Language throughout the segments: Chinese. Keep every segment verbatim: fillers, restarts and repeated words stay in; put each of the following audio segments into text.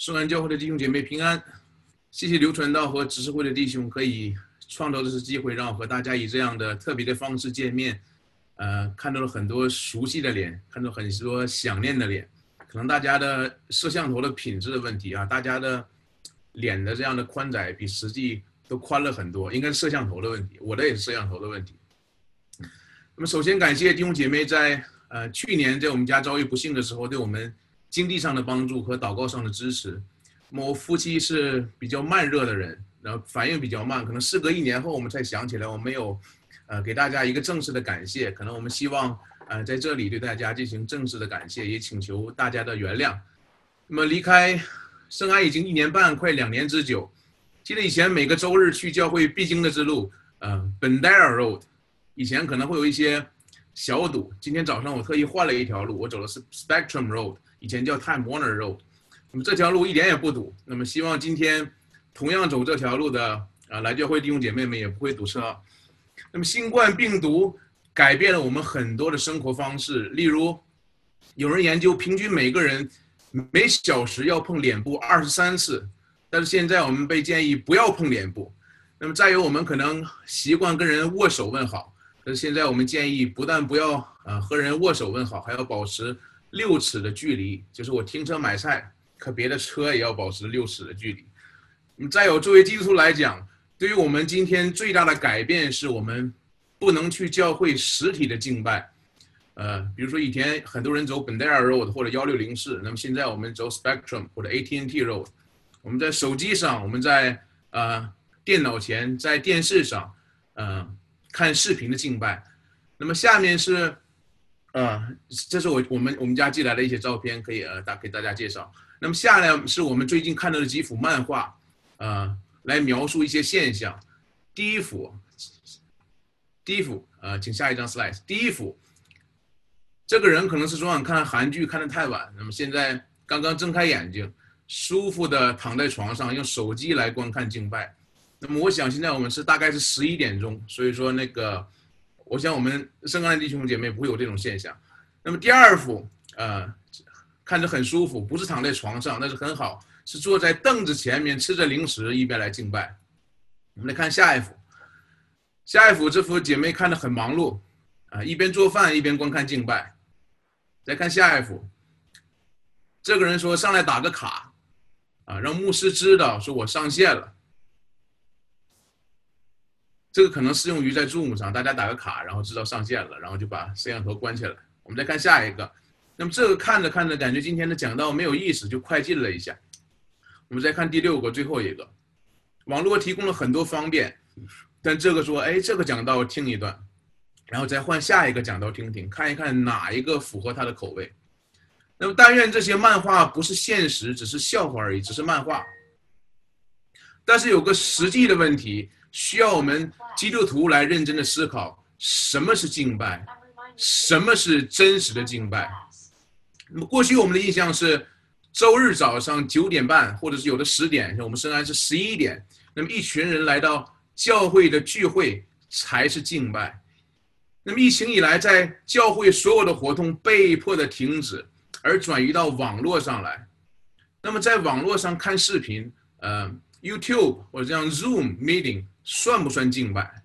圣安教会的弟兄姐妹平安，谢谢刘传道和执事会的弟兄可以创造这次机会，让我和大家以这样的特别的方式见面。呃，看到了很多熟悉的脸，看到很多想念的脸。可能大家的摄像头的品质的问题啊，大家的脸的这样的宽窄比实际都宽了很多，应该是摄像头的问题，我的也是摄像头的问题。那么首先感谢弟兄姐妹在呃去年在我们家遭遇不幸的时候对我们经济上的帮助和祷告上的支持。那么我夫妻是比较慢热的人，然后反应比较慢，可能事隔一年后我们才想起来我们没有呃给大家一个正式的感谢，可能我们希望呃在这里对大家进行正式的感谢，也请求大家的原谅。那么离开圣安已经一年半快两年之久，记得以前每个周日去教会必经的之路呃 Bandera Road 以前可能会有一些小堵，今天早上我特意换了一条路，我走的是 Spectrum Road， 以前叫 Time Warner Road， 那么这条路一点也不堵，那么希望今天同样走这条路的啊来教会弟兄姐妹们也不会堵车。那么新冠病毒改变了我们很多的生活方式，例如有人研究平均每个人每小时要碰脸部二十三次，但是现在我们被建议不要碰脸部。那么再有我们可能习惯跟人握手问好，但是现在我们建议不但不要呃和人握手问好，还要保持六尺的距离，就是我停车买菜和别的车也要保持六尺的距离。那么再有作为基督徒来讲，对于我们今天最大的改变是我们不能去教会实体的敬拜。呃，比如说以前很多人走 Bandera Road 或者一六零四，那么现在我们走 Spectrum 或者 A T and T Road， 我们在手机上，我们在呃电脑前，在电视上，呃看视频的敬拜。那么下面是呃这是我我们我们家寄来的一些照片，可以呃大给大家介绍。那么下来是我们最近看到的几幅漫画，呃来描述一些现象。第一幅第一幅呃请下一张 slide。 第一幅，这个人可能是昨晚看韩剧看得太晚，那么现在刚刚睁开眼睛，舒服的躺在床上，用手机来观看敬拜。那么我想现在我们是大概是十一点钟，所以说那个我想我们圣安的弟兄姐妹不会有这种现象。那么第二幅呃看着很舒服，不是躺在床上，那是很好，是坐在凳子前面吃着零食一边来敬拜。我们来看下一幅，下一幅这幅姐妹看得很忙碌啊，一边做饭一边观看敬拜。再看下一幅，这个人说上来打个卡啊，让牧师知道说我上线了。这个可能适用于在 Zoom 上，大家打个卡，然后知道上线了，然后就把摄像头关起来。我们再看下一个，那么这个看着看着感觉今天的讲道没有意思，就快进了一下。我们再看第六个，最后一个，网络提供了很多方便，但这个说，哎，这个讲道听一段，然后再换下一个讲道听听，看一看哪一个符合他的口味。那么但愿这些漫画不是现实，只是笑话而已，只是漫画。但是有个实际的问题，需要我们基督徒来认真的思考，什么是敬拜，什么是真实的敬拜。那么过去我们的印象是周日早上九点半，或者是有的十点，像我们圣安是十一点，那么一群人来到教会的聚会才是敬拜。那么疫情以来，在教会所有的活动被迫的停止，而转移到网络上来。那么在网络上看视频，呃 YouTube 或者这样 Zoom meeting 算不算敬拜？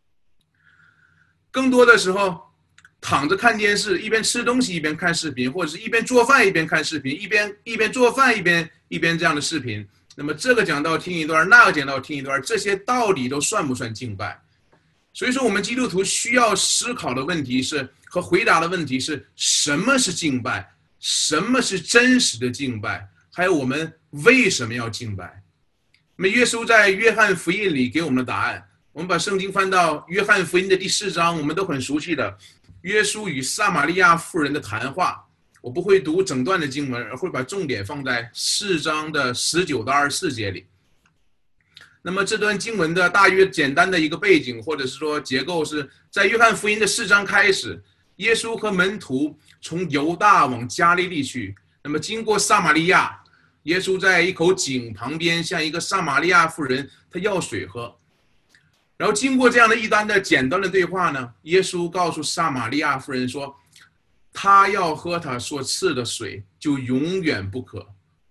更多的时候躺着看电视，一边吃东西一边看视频，或者是一边做饭一边看视频，一边一边做饭一边一边这样的视频。那么这个讲道听一段，那个讲道听一段，这些到底都算不算敬拜？所以说我们基督徒需要思考的问题是，和回答的问题是，什么是敬拜，什么是真实的敬拜，还有我们为什么要敬拜。那么耶稣在约翰福音里给我们的答案，我们把圣经翻到约翰福音的第四章，我们都很熟悉的耶稣与撒玛利亚妇人的谈话。我不会读整段的经文，而会把重点放在四章的十九到二十四节里。那么这段经文的大约简单的一个背景或者是说结构是，在约翰福音的四章开始，耶稣和门徒从犹大往加利利去，那么经过撒玛利亚，耶稣在一口井旁边向一个撒玛利亚妇人他要水喝。然后经过这样的一单的简单的对话呢，耶稣告诉撒玛利亚妇人说，他要喝他所赐的水就永远不渴，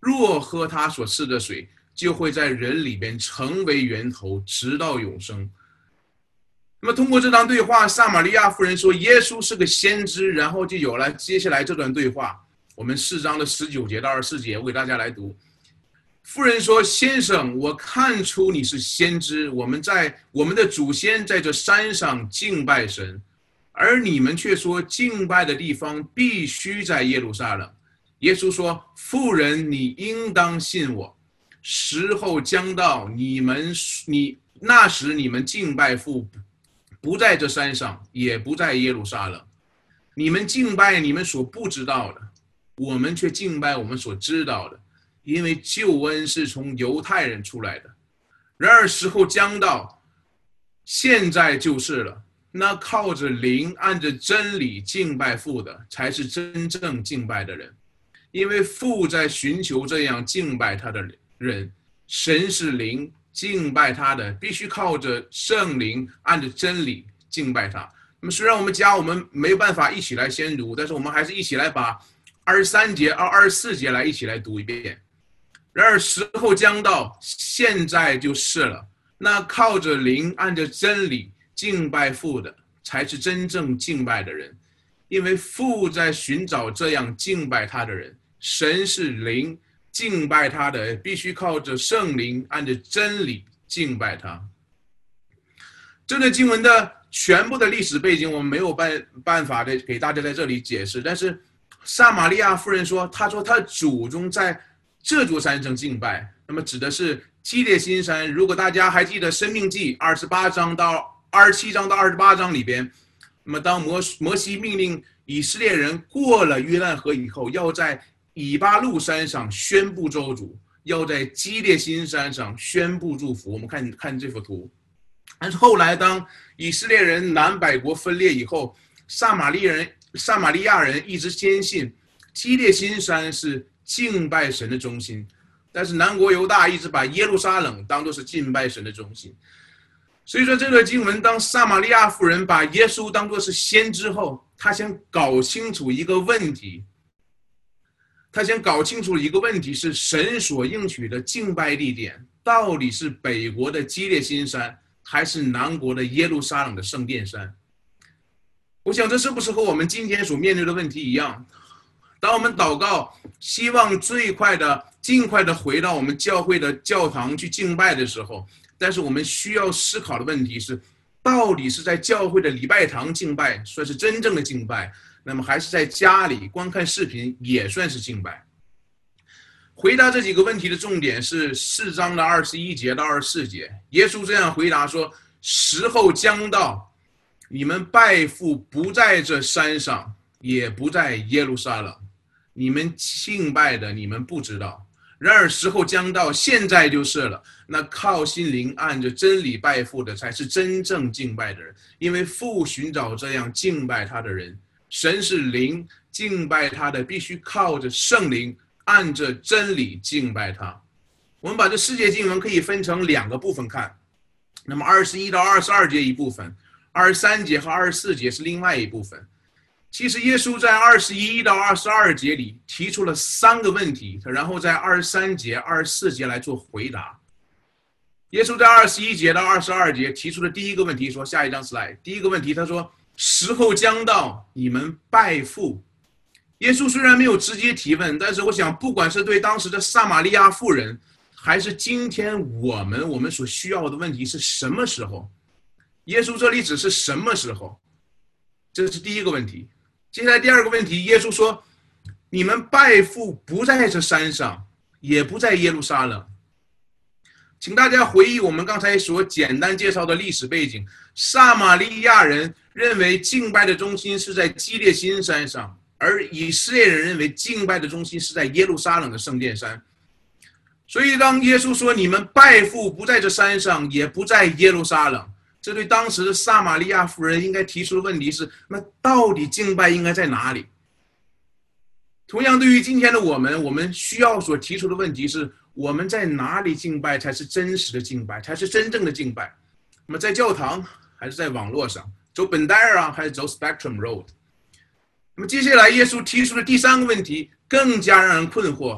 若喝他所赐的水，就会在人里边成为源头，直到永生。那么通过这段对话，撒玛利亚妇人说耶稣是个先知，然后就有了接下来这段对话。我们四章的十九节到二十四节，我给大家来读。妇人说：“先生，我看出你是先知。我们在我们的祖先在这山上敬拜神，而你们却说敬拜的地方必须在耶路撒冷。”耶稣说：“妇人，你应当信我。时候将到，你们你那时你们敬拜父，不在这山上，也不在耶路撒冷。你们敬拜你们所不知道的，我们却敬拜我们所知道的，因为救恩是从犹太人出来的。然而时候将到，现在就是了。那靠着灵按着真理敬拜父的，才是真正敬拜的人，因为父在寻求这样敬拜他的人。神是灵，敬拜他的必须靠着圣灵按着真理敬拜他。那么虽然我们家我们没有办法一起来先读，但是我们还是一起来把二十三节、二十四节来一起来读一遍。然而时候将到，现在就是了。那靠着灵按着真理敬拜父的，才是真正敬拜的人，因为父在寻找这样敬拜他的人。神是灵，敬拜他的必须靠着圣灵按着真理敬拜他。这段经文的全部的历史背景我们没有办办法的给大家在这里解释，但是撒玛利亚妇人说，她说她祖宗在这座山上敬拜，那么指的是基列新山。如果大家还记得申命记二十八章到二十七章到二十八章里边，那么当摩摩西命令以色列人过了约旦河以后，要在以巴路山上宣布咒诅，要在基列新山上宣布祝福。我们看看这幅图。但是后来当以色列人南北国分裂以后，撒玛利人撒玛利亚人一直坚信基列新山是敬拜神的中心，但是南国犹大一直把耶路撒冷当作是敬拜神的中心。所以说这段经文，当撒玛利亚妇人把耶稣当作是先知后，他想搞清楚一个问题，他想搞清楚一个问题是神所应许的敬拜地点到底是北国的基列新山，还是南国的耶路撒冷的圣殿山。我想这是不是和我们今天所面对的问题一样？当我们祷告希望最快的尽快的回到我们教会的教堂去敬拜的时候，但是我们需要思考的问题是，到底是在教会的礼拜堂敬拜算是真正的敬拜，那么还是在家里观看视频也算是敬拜？回答这几个问题的重点是四章的二十一节到二十四节。耶稣这样回答说：时候将到，你们拜父不在这山上，也不在耶路撒冷，你们敬拜的你们不知道。然而时候将到，现在就是了。那靠心灵按着真理拜父的，才是真正敬拜的人，因为父寻找这样敬拜他的人。神是灵，敬拜他的必须靠着圣灵按着真理敬拜他。我们把这世界经文可以分成两个部分看，那么二十一到二十二节一部分，二十三节和二十四节是另外一部分。其实耶稣在二十一到二十二节里提出了三个问题，然后在二十三节、二十四节来做回答。耶稣在二十一节到二十二节提出的第一个问题说，下一张 slide， 第一个问题他说：时候将到，你们拜父。耶稣虽然没有直接提问，但是我想不管是对当时的撒玛利亚妇人，还是今天我们我们所需要的问题是什么时候，耶稣这里只是什么时候，这是第一个问题。接下来第二个问题，耶稣说：你们拜父不在这山上，也不在耶路撒冷。请大家回忆我们刚才所简单介绍的历史背景，撒玛利亚人认为敬拜的中心是在基列新山上，而以色列人认为敬拜的中心是在耶路撒冷的圣殿山。所以当耶稣说你们拜父不在这山上，也不在耶路撒冷，这对当时的撒玛利亚妇人应该提出的问题是，那到底敬拜应该在哪里？同样对于今天的我们，我们需要所提出的问题是，我们在哪里敬拜才是真实的敬拜，才是真正的敬拜？那么在教堂还是在网络上，走本代尔啊，还是走 Spectrum Road？ 那么接下来耶稣提出的第三个问题更加让人困惑，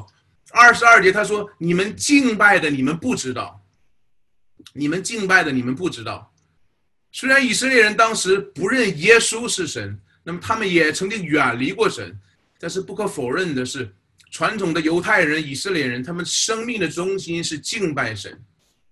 二十二节他说：“你们敬拜的，你们不知道；你们敬拜的，你们不知道。”虽然以色列人当时不认耶稣是神，那么他们也曾经远离过神，但是不可否认的是，传统的犹太人、以色列人，他们生命的中心是敬拜神。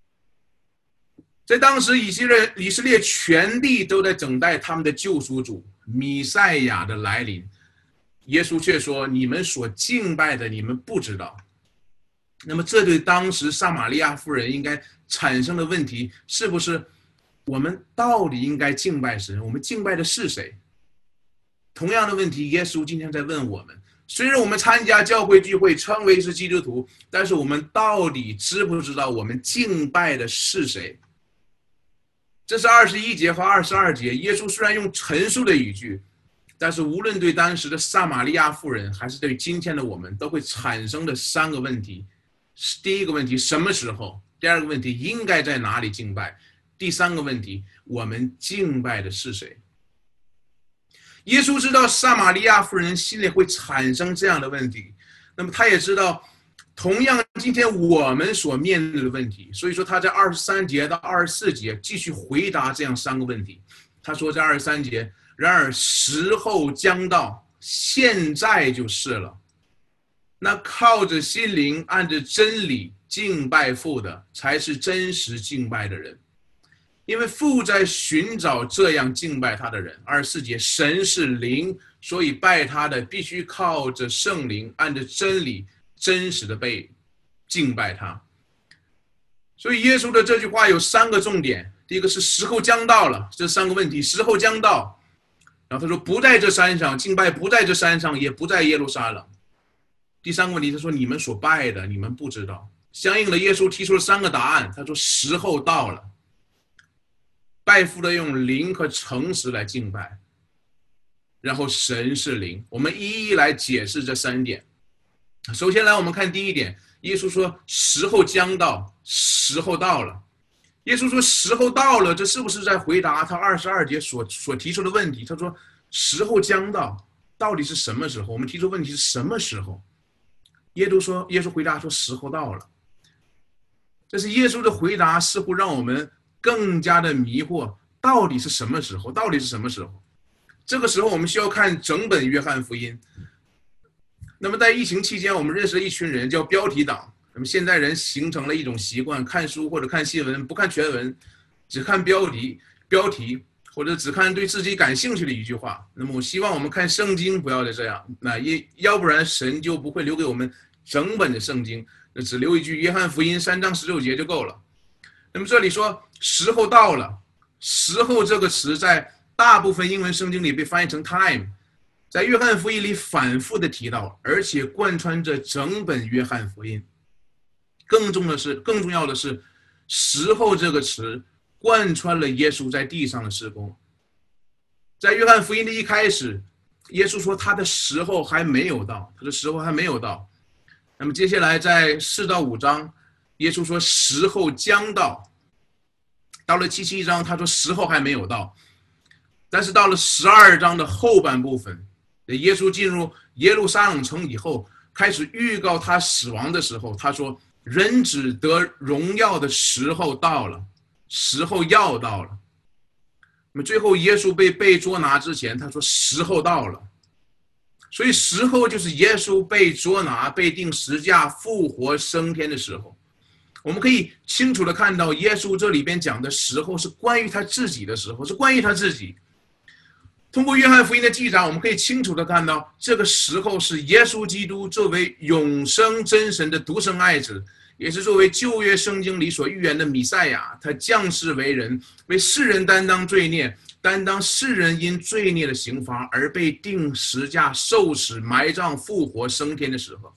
在当时，以色列以色列全地都在等待他们的救赎主弥赛亚的来临。耶稣却说：“你们所敬拜的，你们不知道。”那么，这对当时撒玛利亚妇人应该产生的问题，是不是我们到底应该敬拜神？我们敬拜的是谁？同样的问题，耶稣今天在问我们。虽然我们参加教会聚会，称为是基督徒，但是我们到底知不知道我们敬拜的是谁？这是二十一节和二十二节，耶稣虽然用陈述的语句，但是无论对当时的撒玛利亚妇人，还是对今天的我们，都会产生的三个问题。第一个问题，什么时候？第二个问题，应该在哪里敬拜？第三个问题，我们敬拜的是谁？耶稣知道撒玛利亚妇人心里会产生这样的问题，那么他也知道同样今天我们所面对的问题，所以说他在二十三节到二十四节继续回答这样三个问题。他说在二十三节，然而时候将到，现在就是了，那靠着心灵按着真理敬拜父的，才是真实敬拜的人，因为父在寻找这样敬拜他的人。二十四节，神是灵，所以拜他的必须靠着圣灵，按着真理真实的被敬拜他。所以耶稣的这句话有三个重点，第一个是时候将到了，这三个问题，时候将到，然后他说不在这山上敬拜，不在这山上，也不在耶路撒冷。第三个问题，他说你们所拜的，你们不知道。相应的，耶稣提出了三个答案，他说时候到了，拜父的用灵和诚实来敬拜，然后神是灵。我们一一来解释这三点。首先来我们看第一点，耶稣说时候将到，时候到了。耶稣说时候到了，这是不是在回答他二十二节所所提出的问题？他说时候将到，到底是什么时候？我们提出问题是什么时候？耶稣说，耶稣回答说时候到了。这是耶稣的回答，似乎让我们更加的迷惑，到底是什么时候？到底是什么时候？这个时候我们需要看整本约翰福音。那么在疫情期间，我们认识了一群人叫标题党。那么现在人形成了一种习惯，看书或者看新闻不看全文，只看标题标题或者只看对自己感兴趣的一句话。那么我希望我们看圣经不要再这样，那要不然神就不会留给我们整本的圣经，只留一句约翰福音三章十六节就够了。那么这里说时候到了，时候这个词在大部分英文圣经里被翻译成 time， 在约翰福音里反复的提到，而且贯穿着整本约翰福音。更重的是，更重要的是，时候这个词贯穿了耶稣在地上的事工。在约翰福音的一开始，耶稣说他的时候还没有到，他的时候还没有到。那么接下来在四到五章，耶稣说时候将到。到了七七章，他说时候还没有到。但是到了十二章的后半部分，耶稣进入耶路撒冷城以后，开始预告他死亡的时候，他说人子得荣耀的时候到了，时候要到了。那么最后耶稣被被捉拿之前，他说时候到了。所以时候就是耶稣被捉拿、被钉十字架、复活升天的时候。我们可以清楚的看到，耶稣这里边讲的时候是关于他自己的时候，是关于他自己。通过约翰福音的记载，我们可以清楚的看到，这个时候是耶稣基督作为永生真神的独生爱子，也是作为旧约圣经里所预言的弥赛亚，他降世为人，为世人担当罪孽，担当世人因罪孽的刑罚，而被钉十字架、受死、埋葬、复活、升天的时候。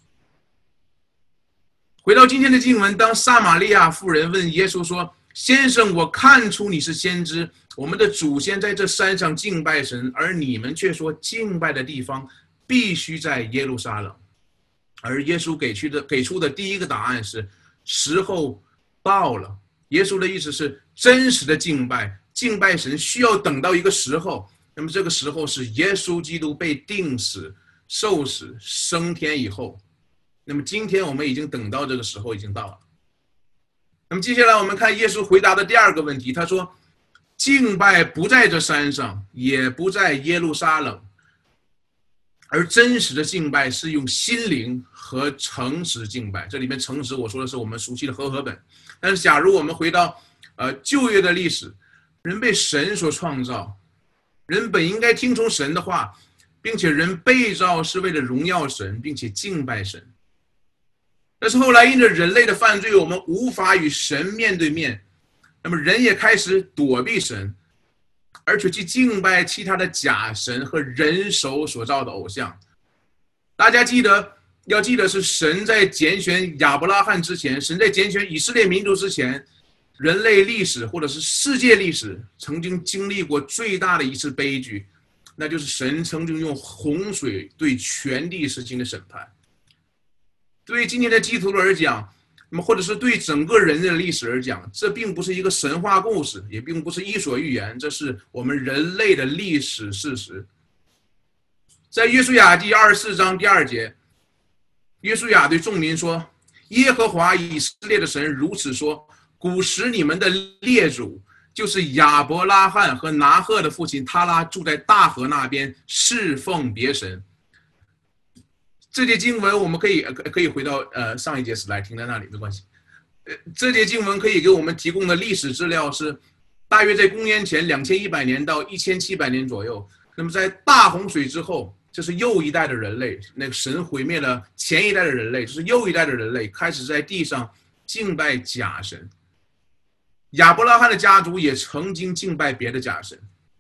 回到今天的经文，当撒玛利亚妇人问耶稣说：“先生，我看出你是先知，我们的祖先在这山上敬拜神，而你们却说敬拜的地方必须在耶路撒冷。”而耶稣给出的给出的第一个答案是：时候到了。耶稣的意思是，真实的敬拜，敬拜神需要等到一个时候，那么这个时候是耶稣基督被钉死、受死、升天以后。 那么今天我们已经等到这个时候已经到了。那么接下来我们看耶稣回答的第二个问题，他说敬拜不在这山上，也不在耶路撒冷，而真实的敬拜是用心灵和诚实敬拜。这里面诚实我说的是我们熟悉的和合本，但是假如我们回到呃旧约的历史，人被神所创造，人本应该听从神的话，并且人被造是为了荣耀神并且敬拜神。但是后来因着人类的犯罪，我们无法与神面对面，那么人也开始躲避神，而且去敬拜其他的假神和人手所造的偶像。大家记得要记得是神在拣选亚伯拉罕之前，神在拣选以色列民族之前，人类历史或者是世界历史曾经经历过最大的一次悲剧，那就是神曾经用洪水对全地实行的审判。对今天的基督徒而讲，那么或者是对整个人类的历史而讲，这并不是一个神话故事，也并不是伊索寓言，这是我们人类的历史事实。在约书亚记二十四章第二节，约书亚对众民说，耶和华以色列的神如此说，古时你们的列祖就是亚伯拉罕和拿鹤的父亲他拉住在大河那边侍奉别神。这节经文我们可以可以回到呃上一节时来停在那里没关系。呃，这节经文可以给我们提供的历史资料是，大约在公元前两千一百年到一千七百年左右。那么在大洪水之后，这是又一代的人类，那个神毁灭了前一代的人类，就是又一代的人类开始在地上敬拜假神。亚伯拉罕的家族也曾经敬拜别的假神。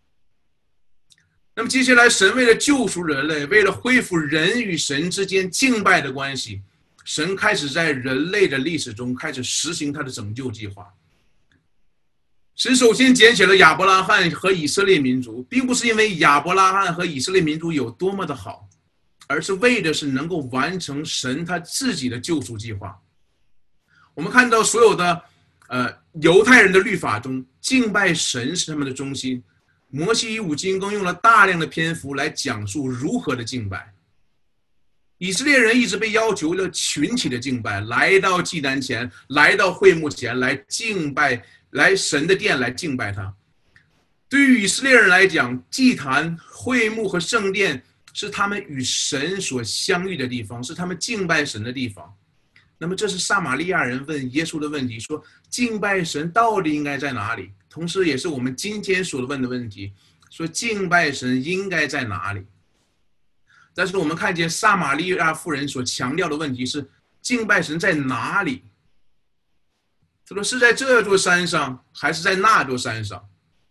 那么接下来神为了救赎人类，为了恢复人与神之间敬拜的关系，神开始在人类的历史中开始实行他的拯救计划。神首先拣选了亚伯拉罕和以色列民族，并不是因为亚伯拉罕和以色列民族有多么的好，而是为的是能够完成神他自己的救赎计划。我们看到所有的呃犹太人的律法中，敬拜神是他们的中心。摩西五经更用了大量的篇幅来讲述如何的敬拜。以色列人一直被要求了群体的敬拜，来到祭坛前，来到会幕前来敬拜，来神的殿来敬拜他。对于以色列人来讲，祭坛、会幕和圣殿是他们与神所相遇的地方，是他们敬拜神的地方。那么这是撒玛利亚人问耶稣的问题，说敬拜神到底应该在哪里？同时也是我们今天所问的问题，说敬拜神应该在哪里？但是我们看见撒玛利亚妇人所强调的问题是敬拜神在哪里？他说是在这座山上还是在那座山上？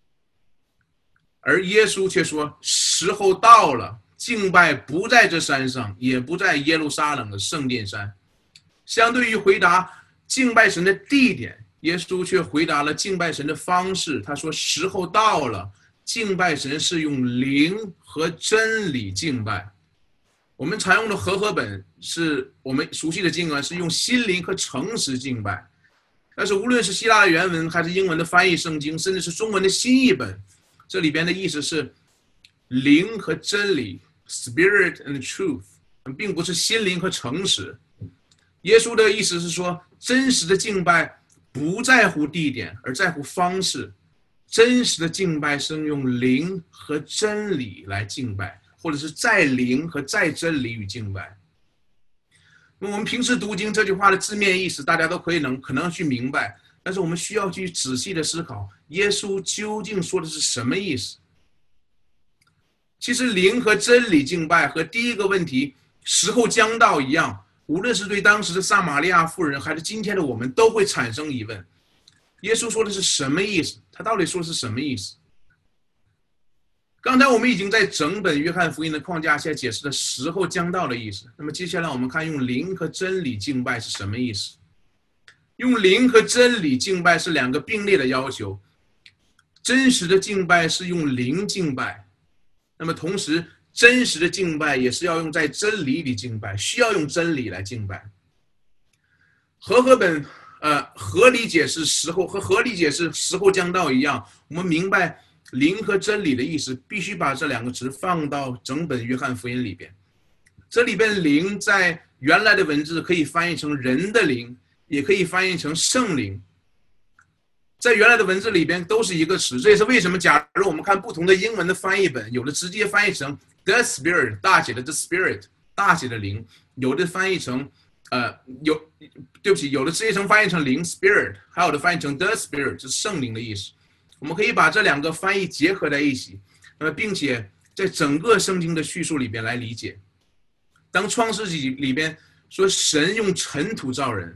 而耶稣却说时候到了，敬拜不在这山上，也不在耶路撒冷的圣殿山。相对于回答敬拜神的地点，耶稣却回答了敬拜神的方式。他说时候到了，敬拜神是用灵和真理敬拜。我们常用的和合本是我们熟悉的经文，是用心灵和诚实敬拜。但是无论是希腊的原文还是英文的翻译圣经，甚至是中文的新译本，这里边的意思是灵和真理 Spirit and truth， 并不是心灵和诚实。耶稣的意思是说，真实的敬拜不在乎地点，而在乎方式。真实的敬拜是用灵和真理来敬拜，或者是在灵和在真理与敬拜。那么我们平时读经这句话的字面意思，大家都可以能可能去明白，但是我们需要去仔细的思考，耶稣究竟说的是什么意思？其实灵和真理敬拜和第一个问题时候将到一样，无论是对当时的撒玛利亚妇人，还是今天的我们，都会产生疑问。耶稣说的是什么意思？他到底说的是什么意思？刚才我们已经在整本约翰福音的框架下解释了时候将到的意思。那么接下来我们看用灵和真理敬拜是什么意思？用灵和真理敬拜是两个并列的要求。真实的敬拜是用灵敬拜，那么同时真实的敬拜也是要用在真理里敬拜，需要用真理来敬拜。和合本呃合理解释时候和合理解释时候将到一样，我们明白灵和真理的意思，必须把这两个词放到整本约翰福音里边。这里边灵在原来的文字可以翻译成人的灵，也可以翻译成圣灵。在原来的文字里边都是一个词，这也是为什么假如我们看不同的英文的翻译本，有的直接翻译成 the spirit 大写的 the spirit 大写的灵，有的翻译成呃有对不起有的直接成翻译成灵 spirit， 还有的翻译成 the spirit 是圣灵的意思。我们可以把这两个翻译结合在一起，那么并且在整个圣经的叙述里边来理解。当创世纪里边说神用尘土造人，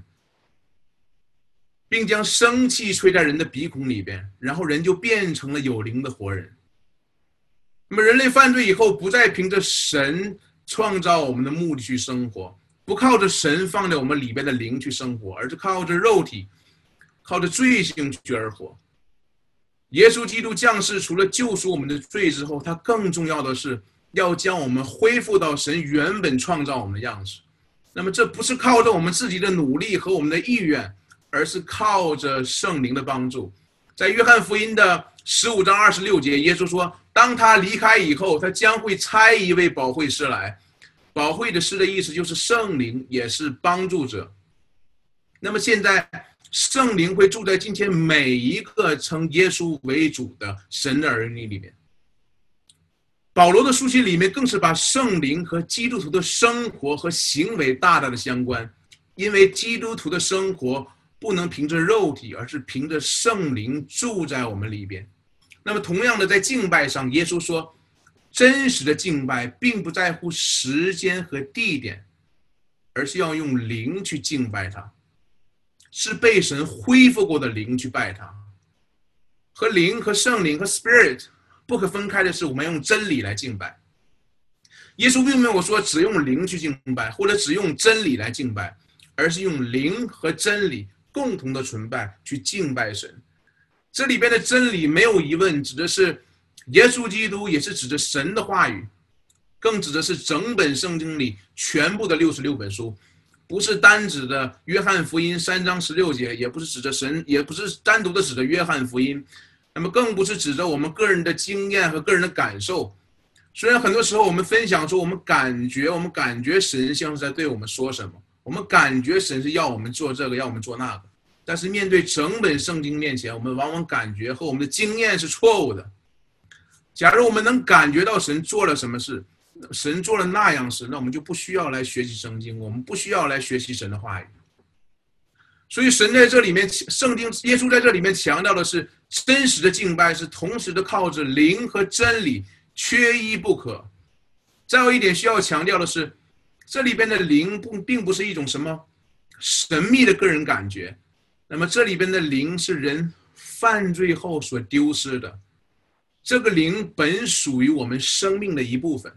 并将生气吹在人的鼻孔里边，然后人就变成了有灵的活人。那么人类犯罪以后，不再凭着神创造我们的目的去生活，不靠着神放在我们里边的灵去生活，而是靠着肉体，靠着罪性去而活。耶稣基督降世，除了救赎我们的罪之后，他更重要的是要将我们恢复到神原本创造我们的样子。那么这不是靠着我们自己的努力和我们的意愿，而是靠着圣灵的帮助。在约翰福音的十五章二十六节，耶稣说，当他离开以后，他将会差一位保惠师来。保惠的师的意思就是圣灵，也是帮助者。那么现在圣灵会住在今天每一个称耶稣为主的神的儿女里面。保罗的书信里面更是把圣灵和基督徒的生活和行为大大的相关，因为基督徒的生活不能凭着肉体，而是凭着圣灵住在我们里边。那么同样的，在敬拜上，耶稣说，真实的敬拜并不在乎时间和地点，而是要用灵去敬拜他，是被神恢复过的灵去拜他。和灵和圣灵和 spirit 不可分开的是，我们用真理来敬拜。耶稣并没有说只用灵去敬拜，或者只用真理来敬拜，而是用灵和真理共同的崇拜去敬拜神。这里边的真理没有疑问，指的是耶稣基督，也是指着神的话语，更指的是整本圣经里全部的六十六本书，不是单指的约翰福音三章十六节，也不是指着神，也不是单独的指着约翰福音，那么更不是指着我们个人的经验和个人的感受。虽然很多时候我们分享说我们感觉我们感觉神像是在对我们说什么，我们感觉神是要我们做这个要我们做那个，但是面对整本圣经面前，我们往往感觉和我们的经验是错误的。假如我们能感觉到神做了什么事，神做了那样事，那我们就不需要来学习圣经，我们不需要来学习神的话语。所以神在这里面，圣经耶稣在这里面强调的是，真实的敬拜是同时的靠着灵和真理，缺一不可。再有一点需要强调的是，这里边的灵并不是一种什么神秘的个人感觉，那么这里边的灵是人犯罪后所丢失的，这个灵本属于我们生命的一部分，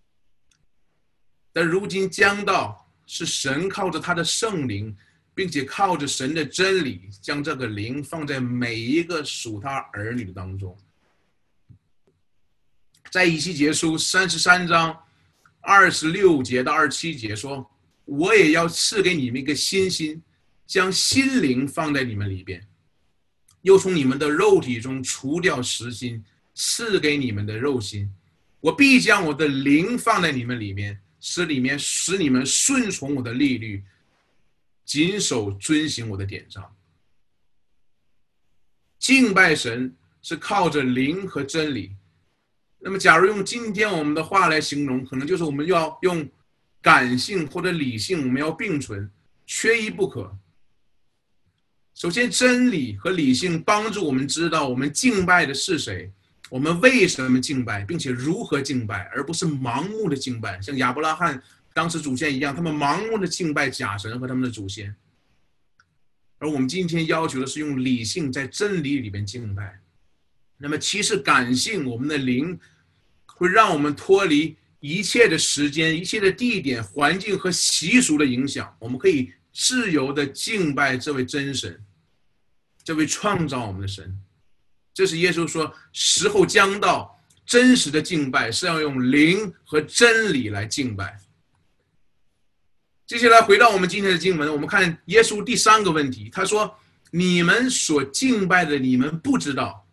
但如今将到是神靠着他的圣灵，并且靠着神的真理，将这个灵放在每一个属他儿女的当中。在以西结书三十三章二十六节到二十七节说，我也要赐给你们一个新心，将心灵放在你们里边，又从你们的肉体中除掉实心，赐给你们的肉心。我必将我的灵放在你们里面，使里面使你们顺从我的律律，谨守遵行我的典章。敬拜神是靠着灵和真理。那么假如用今天我们的话来形容，可能就是我们要用感性或者理性，我们要并存，缺一不可。首先，真理和理性帮助我们知道我们敬拜的是谁，我们为什么敬拜，并且如何敬拜，而不是盲目的敬拜，像亚伯拉罕当时祖先一样，他们盲目的敬拜假神和他们的祖先。而我们今天要求的是用理性在真理里面敬拜。那么其实感性，我们的灵会让我们脱离一切的时间、一切的地点、环境和习俗的影响，我们可以自由的敬拜这位真神，这位创造我们的神。这是耶稣说，时候将到，真实的敬拜是要用灵和真理来敬拜。接下来回到我们今天的经文，我们看耶稣第三个问题，他说，你们所敬拜的，你们不知道。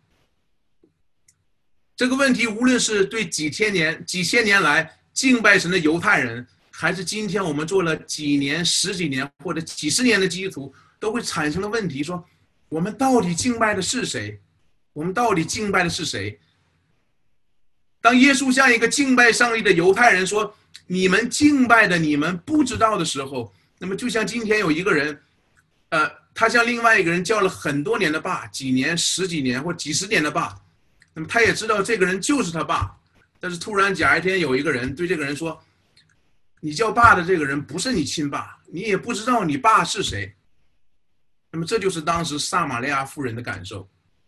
这个问题无论是对几千年几千年来敬拜神的犹太人， 还是今天我们做了几年、十几年或者几十年的基督徒，都会产生的问题：说我们到底敬拜的是谁？我们到底敬拜的是谁？当耶稣向一个敬拜上帝的犹太人说：“你们敬拜的你们不知道”的时候，那么就像今天有一个人，呃，他向另外一个人叫了很多年的爸，几年、十几年或几十年的爸，那么他也知道这个人就是他爸，但是突然假一天有一个人对这个人说：“你叫爸的这个人不是你亲爸，你也不知道你爸是谁。”那么这就是当时撒玛利亚妇人的感受。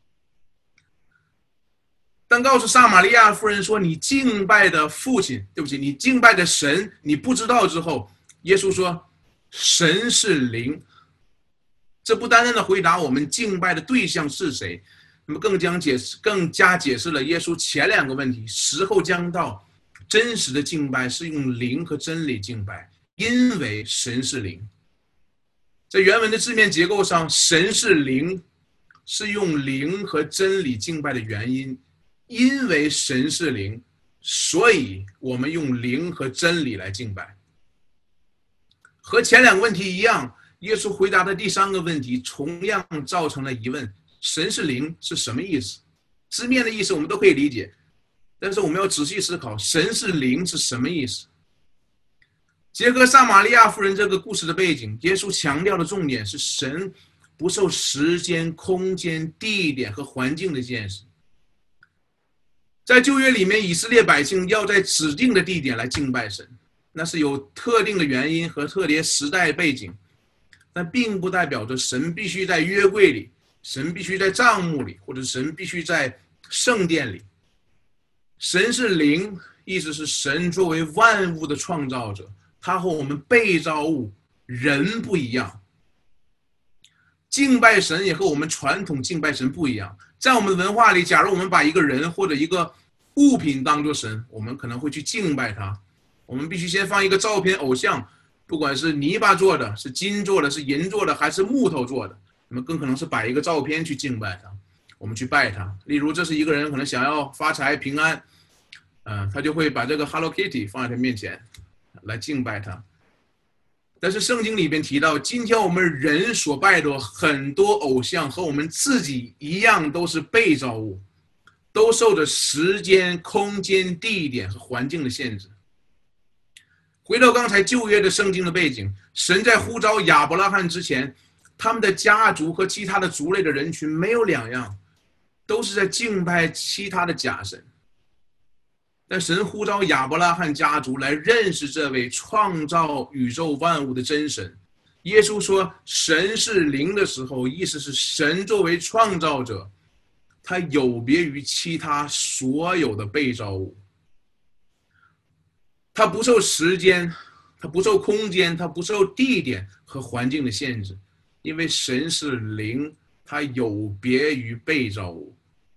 当告诉撒玛利亚妇人说你敬拜的父亲，对不起，你敬拜的神你不知道之后，耶稣说神是灵。这不单单的回答我们敬拜的对象是谁，那么更将解释更加解释了耶稣前两个问题：时候将到，真实的敬拜是用灵和真理敬拜，因为神是灵。在原文的字面结构上，神是灵是用灵和真理敬拜的原因，因为神是灵，所以我们用灵和真理来敬拜。和前两个问题一样，耶稣回答的第三个问题同样造成了疑问：神是灵是什么意思？字面的意思我们都可以理解，但是我们要仔细思考，神是灵是什么意思？结合撒玛利亚妇人这个故事的背景，耶稣强调的重点是神不受时间、空间、地点和环境的限制。在旧约里面，以色列百姓要在指定的地点来敬拜神，那是有特定的原因和特别时代背景，但并不代表着神必须在约柜里，神必须在帐幕里，或者神必须在圣殿里。神是灵，意思是神作为万物的创造者，他和我们被造物人不一样。敬拜神也和我们传统敬拜神不一样。在我们的文化里，假如我们把一个人或者一个物品当作神，我们可能会去敬拜他。我们必须先放一个照片偶像，不管是泥巴做的、是金做的、是银做的，还是木头做的，那么更可能是摆一个照片去敬拜他，我们去拜他。例如，这是一个人可能想要发财平安，呃，他就会把这个 Hello Kitty 放在他面前来敬拜他。但是圣经里边提到，今天我们人所拜的很多偶像和我们自己一样，都是被造物，都受着时间、空间、地点和环境的限制。回到刚才旧约的圣经的背景，神在呼召亚伯拉罕之前，他们的家族和其他的族类的人群没有两样，都是在敬拜其他的假神。但神呼召亚伯拉罕家族来认识这位创造宇宙万物的真神。耶稣说神是灵的时候，意思是神作为创造者，他有别于其他所有的被造物。他不受时间，他不受空间，他不受地点和环境的限制，因为神是灵，他有别于被造物。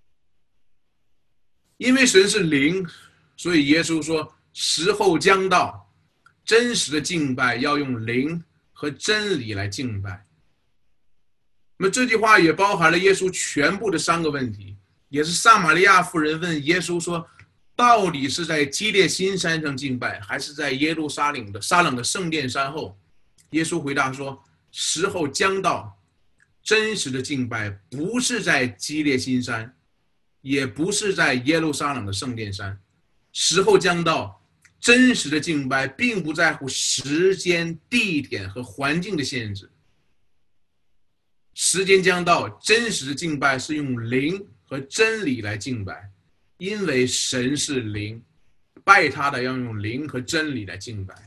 因为神是灵，所以耶稣说时候将到，真实的敬拜要用灵和真理来敬拜。那么这句话也包含了耶稣全部的三个问题，也是撒玛利亚妇人问耶稣说，到底是在基列新山上敬拜，还是在耶路撒冷的撒冷的圣殿山后？耶稣回答说，时候将到，真实的敬拜不是在基列新山，也不是在耶路撒冷的圣殿山。时候将到，真实的敬拜并不在乎时间、地点和环境的限制。时间将到，真实的敬拜是用灵和真理来敬拜，因为神是灵，拜他的要用灵和真理来敬拜。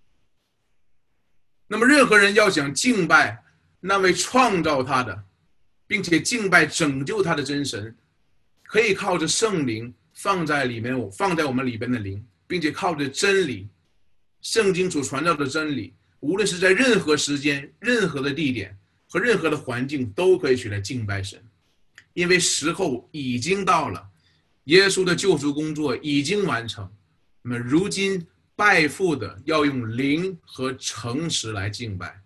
那么任何人要想敬拜那位创造他的，并且敬拜拯救他的真神，可以靠着圣灵放在里面，放在我们里边的灵，并且靠着真理，圣经所传道的真理，无论是在任何时间、任何的地点和任何的环境，都可以去来敬拜神。因为时候已经到了，耶稣的救赎工作已经完成，那么如今拜父的要用灵和诚实来敬拜。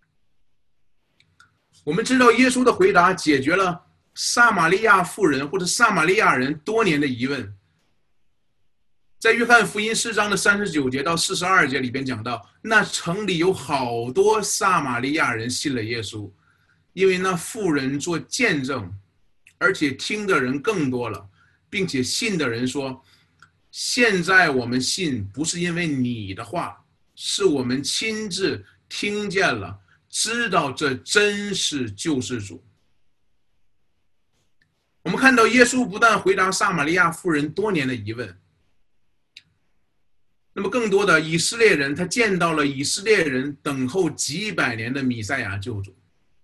我们知道耶稣的回答解决了撒玛利亚妇人或者撒玛利亚人多年的疑问。 在约翰福音四章的三十九节到四十二节里边讲到，那城里有好多撒玛利亚人信了耶稣，因为那妇人做见证，而且听的人更多了，并且信的人说，现在我们信不是因为你的话，是我们亲自听见了，知道这真是救世主。我们看到耶稣不但回答撒玛利亚妇人多年的疑问，那么更多的以色列人，他见到了以色列人等候几百年的弥赛亚救主。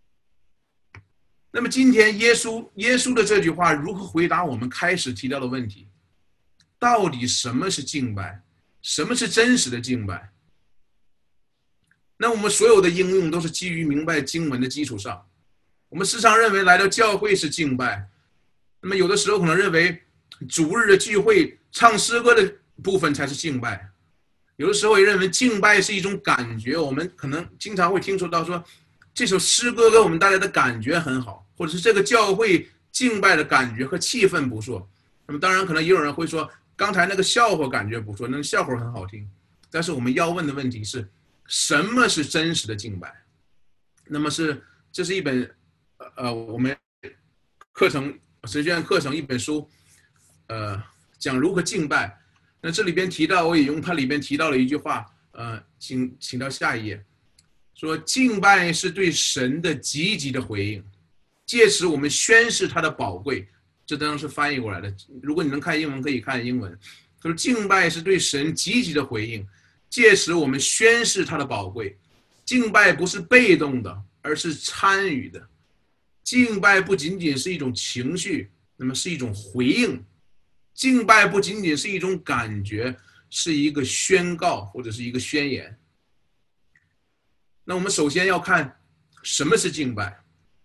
那么今天耶稣耶稣的这句话如何回答我们开始提到的问题？到底什么是敬拜？什么是真实的敬拜？那我们所有的应用都是基于明白经文的基础上。我们时常认为来到教会是敬拜，那么有的时候可能认为主日的聚会唱诗歌的部分才是敬拜，有的时候也认为敬拜是一种感觉。我们可能经常会听说到说，这首诗歌给我们带来的感觉很好，或者是这个教会敬拜的感觉和气氛不错。那么当然可能也有人会说，刚才那个笑话感觉不错，那个笑话很好听。但是我们要问的问题是，什么是真实的敬拜？那么是这是一本呃我们课程神学院课程一本书，呃讲如何敬拜。那这里边提到，我也用它里边提到了一句话，呃，请请到下一页，说敬拜是对神的积极的回应，借此我们宣示他的宝贵。这当然是翻译过来的，如果你能看英文可以看英文。他说敬拜是对神积极的回应，借此我们宣示他的宝贵。敬拜不是被动的，而是参与的。敬拜不仅仅是一种情绪，那么是一种回应。敬拜不仅仅是一种感觉，是一个宣告或者是一个宣言。那我们首先要看什么是敬拜。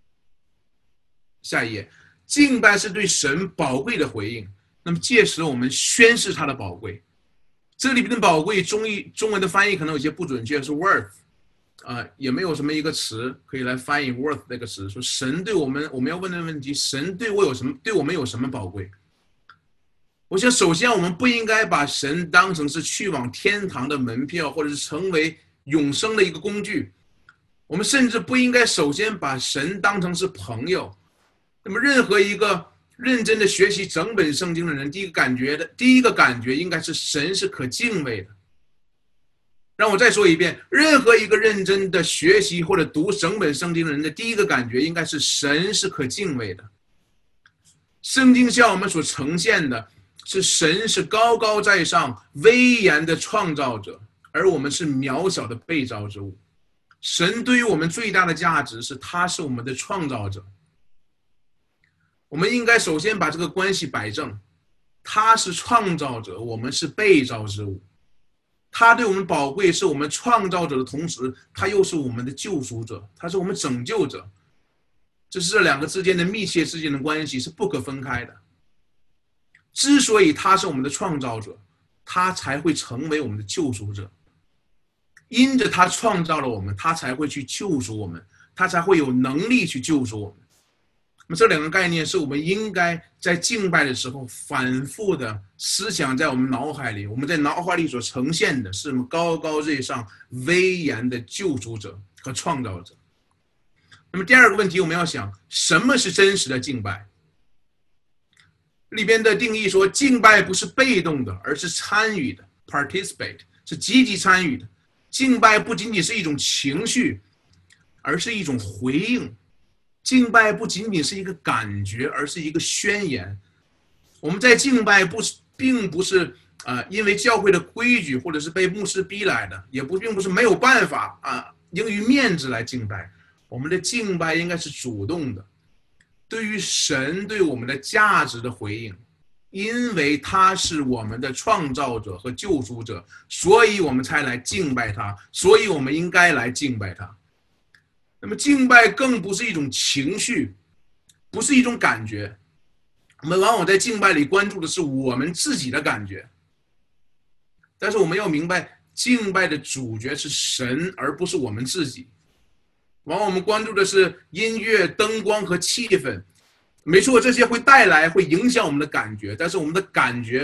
下一页，敬拜是对神宝贵的回应，那么届时我们宣示他的宝贵。这里边的宝贵，中译中文的翻译可能有些不准确，是 worth， 啊、呃，也没有什么一个词可以来翻译 worth 这个词。说神对我们，我们要问的问题，神对我有什么，对我们有什么宝贵？我想，首先我们不应该把神当成是去往天堂的门票，或者是成为永生的一个工具。我们甚至不应该首先把神当成是朋友。那么，任何一个认真的学习整本圣经的人，第一个感觉的第一个感觉应该是神是可敬畏的。让我再说一遍，任何一个认真的学习或者读整本圣经的人的第一个感觉应该是神是可敬畏的。圣经向我们所呈现的是神是高高在上、威严的创造者，而我们是渺小的被造之物。神对于我们最大的价值是，他是我们的创造者。我们应该首先把这个关系摆正，他是创造者，我们是被造之物。他对我们宝贵，是我们创造者的同时，他又是我们的救赎者，他是我们拯救者。这是这两个之间的密切之间的关系是不可分开的。之所以他是我们的创造者，他才会成为我们的救赎者。因着他创造了我们，他才会去救赎我们，他才会有能力去救赎我们。那么这两个概念是我们应该在敬拜的时候反复的思想在我们脑海里，我们在脑海里所呈现的是我们高高在上、威严的救赎者和创造者。那么第二个问题，我们要想什么是真实的敬拜？里边的定义说，敬拜不是被动的，而是参与的 participate， 是积极参与的。敬拜不仅仅是一种情绪，而是一种回应。敬拜不仅仅是一个感觉，而是一个宣言。我们在敬拜不是并不是呃因为教会的规矩或者是被牧师逼来的，也不并不是没有办法啊由于面子来敬拜。我们的敬拜应该是主动的，对于神对我们的价值的回应。因为他是我们的创造者和救赎者，所以我们才来敬拜他，所以我们应该来敬拜他。那么敬拜更不是一种情绪，不是一种感觉。我们往往在敬拜里关注的是我们自己的感觉，但是我们要明白，敬拜的主角是神，而不是我们自己。往往我们关注的是音乐、灯光和气氛，没错，这些会带来会影响我们的感觉，但是我们的感觉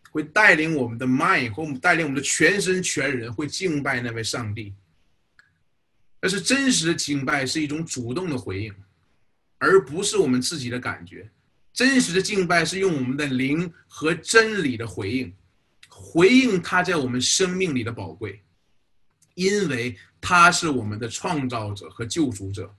会带领我们的 mind 或带领我们的全身全人会敬拜那位上帝。但是真实的敬拜是一种主动的回应，而不是我们自己的感觉。真实的敬拜是用我们的灵和真理的回应，回应他在我们生命里的宝贵，因为他是我们的创造者和救赎者。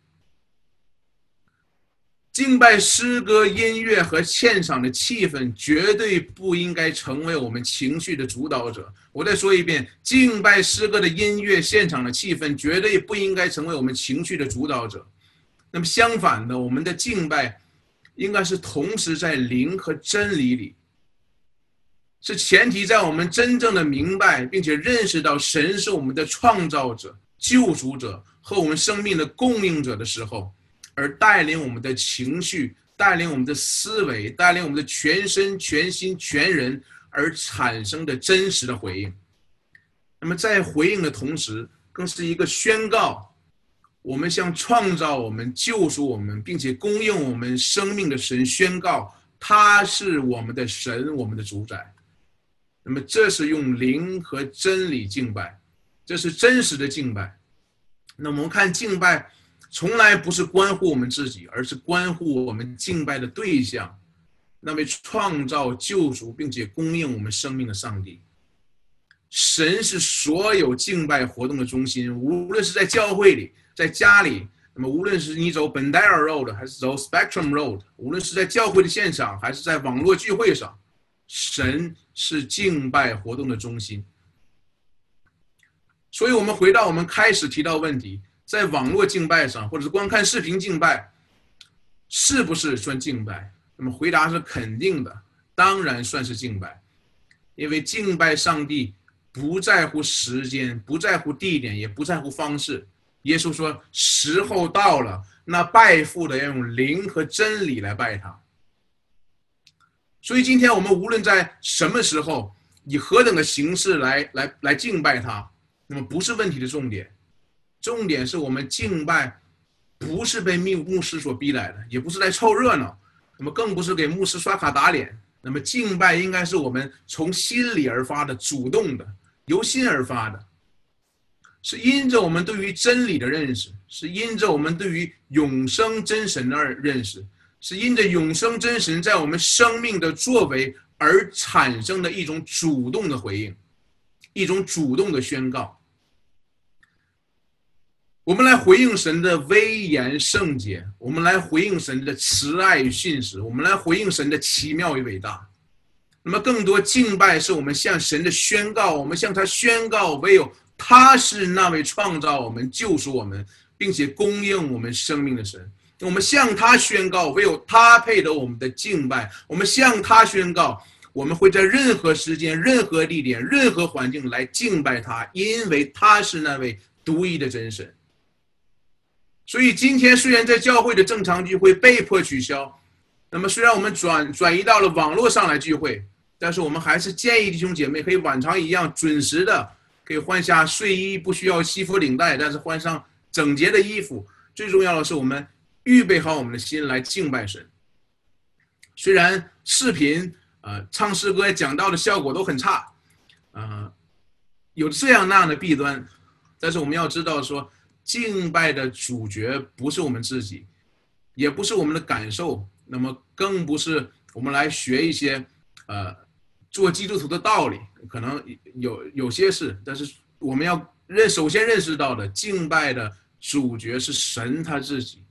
敬拜诗歌、音乐和现场的气氛绝对不应该成为我们情绪的主导者。我再说一遍，敬拜诗歌的音乐、现场的气氛绝对不应该成为我们情绪的主导者。那么相反的，我们的敬拜应该是同时在灵和真理里，是前提在我们真正的明白并且认识到神是我们的创造者、救赎者和我们生命的供应者的时候，而带领我们的情绪，带领我们的思维，带领我们的全身全心全人而产生的真实的回应。那么在回应的同时，更是一个宣告，我们向创造我们、救赎我们并且供应我们生命的神宣告，他是我们的神，我们的主宰。那么这是用灵和真理敬拜，这是真实的敬拜。那我们看敬拜从来不是关乎我们自己，而是关乎我们敬拜的对象，那位创造、救赎并且供应我们生命的上帝。神是所有敬拜活动的中心，无论是在教会里、在家里，那么无论是你走 Bandera Road 还是走 Spectrum Road， 无论是在教会的现场还是在网络聚会上，神是敬拜活动的中心。所以我们回到我们开始提到问题，在网络敬拜上，或者是光看视频敬拜，是不是算敬拜？那么回答是肯定的，当然算是敬拜。因为敬拜上帝不在乎时间，不在乎地点，也不在乎方式。耶稣说，时候到了，那拜父的要用灵和真理来拜他。所以今天我们无论在什么时候，以何等的形式来来来敬拜他，那么不是问题的重点。重点是我们敬拜不是被牧师所逼来的，也不是来凑热闹，那么更不是给牧师刷卡打脸。那么敬拜应该是我们从心里而发的，主动的，由心而发的，是因着我们对于真理的认识，是因着我们对于永生真神的认识，是因着永生真神在我们生命的作为而产生的一种主动的回应，一种主动的宣告。我们来回应神的威严圣洁，我们来回应神的慈爱与信实，我们来回应神的奇妙与伟大。那么更多敬拜是我们向神的宣告，我们向他宣告，唯有他是那位创造我们、救赎我们并且供应我们生命的神。我们向他宣告，唯有他配得我们的敬拜。我们向他宣告，我们会在任何时间、任何地点、任何环境来敬拜他，因为他是那位独一的真神。所以今天虽然在教会的正常聚会被迫取消，那么虽然我们转转移到了网络上来聚会，但是我们还是建议弟兄姐妹可以往常一样准时的，可以换下睡衣，不需要西服领带，但是换上整洁的衣服。最重要的是我们预备好我们的心来敬拜神。虽然视频、呃、唱诗歌、讲道的效果都很差，呃、有这样那样的弊端，但是我们要知道说，敬拜的主角不是我们自己，也不是我们的感受，那么更不是我们来学一些呃做基督徒的道理，可能有有些是，但是我们要认首先认识到的，敬拜的主角是神他自己。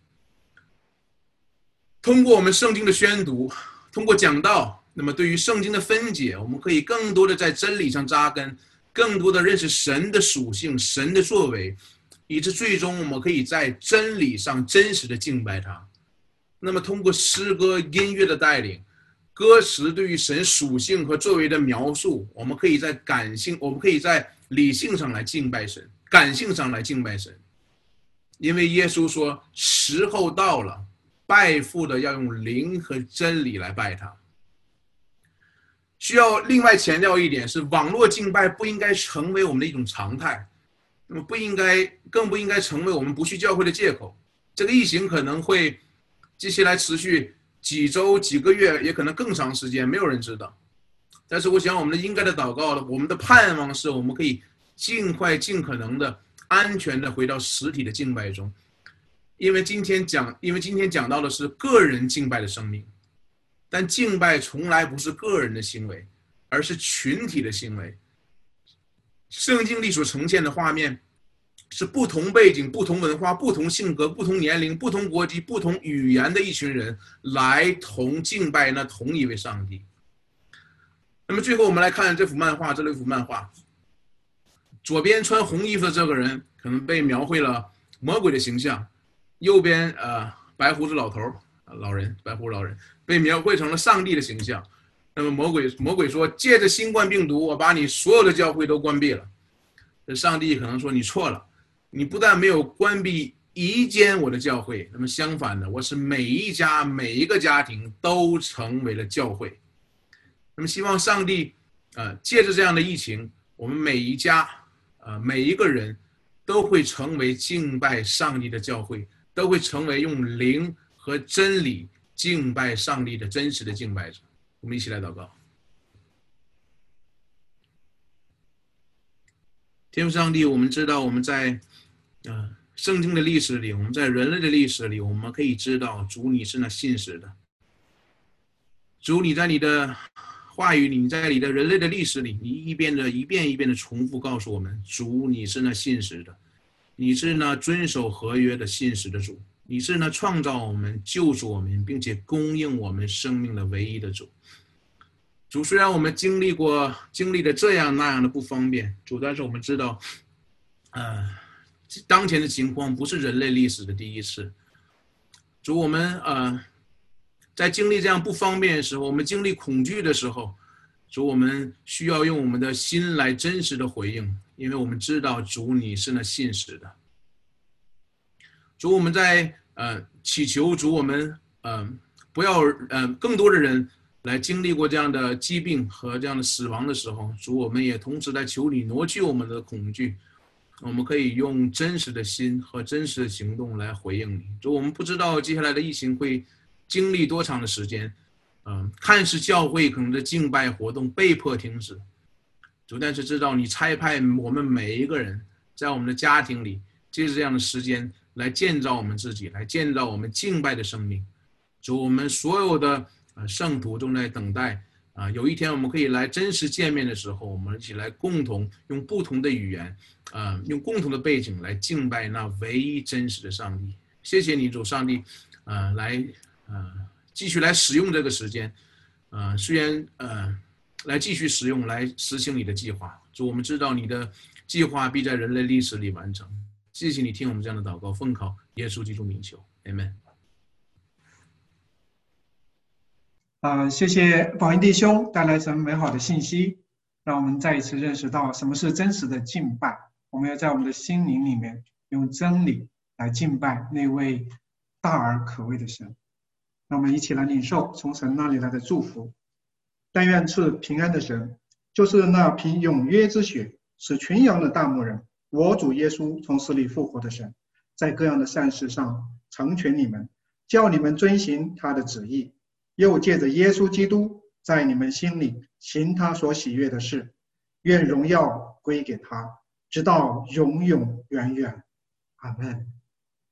通过我们圣经的宣读，通过讲道，那么对于圣经的分解，我们可以更多的在真理上扎根，更多的认识神的属性、神的作为，以致最终我们可以在真理上真实的敬拜他。那么通过诗歌、音乐的带领，歌词对于神属性和作为的描述，我们可以在感性，我们可以在理性上来敬拜神，感性上来敬拜神。因为耶稣说，时候到了，拜父的要用灵和真理来拜他。需要另外强调一点是，网络敬拜不应该成为我们的一种常态，那么不应该，更不应该成为我们不去教会的借口。这个疫情可能会接下来持续几周、几个月，也可能更长时间，没有人知道。 但是我想我们的应该的祷告，我们的盼望是我们可以尽快尽可能的安全的回到实体的敬拜中，因为今天讲，因为今天讲到的是个人敬拜的生命，但敬拜从来不是个人的行为，而是群体的行为。圣经里所呈现的画面是不同背景、不同文化、不同性格、不同年龄、不同国籍、不同语言的一群人来同敬拜那同一位上帝。那么最后我们来看这幅漫画，这幅漫画左边穿红衣服的这个人可能被描绘了魔鬼的形象，右边呃白胡子老头老人白胡子老人被描绘成了上帝的形象。那么魔鬼魔鬼说，借着新冠病毒我把你所有的教会都关闭了。这上帝可能说，你错了，你不但没有关闭一间我的教会，那么相反的，我是每一家每一个家庭都成为了教会。那么希望上帝呃借着这样的疫情，我们每一家呃每一个人都会成为敬拜上帝的教会，都会成为用灵和真理敬拜上帝的真实的敬拜者。我们一起来祷告。天父上帝，我们知道我们在呃圣经的历史里，我们在人类的历史里，我们可以知道主你是那信实的。主你在你的话语里，你在你的人类的历史里，你一遍的一遍一遍的重复告诉我们，主你是那信实的，你是那遵守合约的信实的主，你是那创造我们、救赎我们并且供应我们生命的唯一的主。主，虽然我们经历过经历了这样那样的不方便，主，但是我们知道呃当前的情况不是人类历史的第一次。主，我们呃在经历这样不方便的时候，我们经历恐惧的时候，主，我们需要用我们的心来真实的回应，因为我们知道主你是那信实的。主，我们在呃祈求主，我们呃不要呃更多的人来经历过这样的疾病和这样的死亡的时候，主，我们也同时来求你挪去我们的恐惧，我们可以用真实的心和真实的行动来回应你。主，我们不知道接下来的疫情会经历多长的时间，嗯、呃，看似教会可能的敬拜活动被迫停止，主，但是知道你差派我们每一个人在我们的家庭里，借着这样的时间来建造我们自己，来建造我们敬拜的生命。主，我们所有的呃圣徒正在等待啊、呃，有一天我们可以来真实见面的时候，我们一起来共同用不同的语言，呃，用共同的背景来敬拜那唯一真实的上帝。谢谢你，主上帝，呃，来呃继续来使用这个时间，呃，虽然呃来继续使用来实行你的计划。主，我们知道你的计划必在人类历史里完成。谢谢你听我们这样的祷告，奉靠耶稣基督名求 ，Amen。 啊、呃，谢谢宝英弟兄带来这么美好的信息，让我们再一次认识到什么是真实的敬拜。我们要在我们的心灵里面用真理来敬拜那位大而可畏的神。让我们一起来领受从神那里来的祝福。但愿赐平安的神，就是那凭永约之血使群羊的大牧人，我主耶稣从死里复活的神，在各样的善事上成全你们，叫你们遵行他的旨意，又借着耶稣基督在你们心里行他所喜悦的事。愿荣耀归给他，直到永永远远。阿们。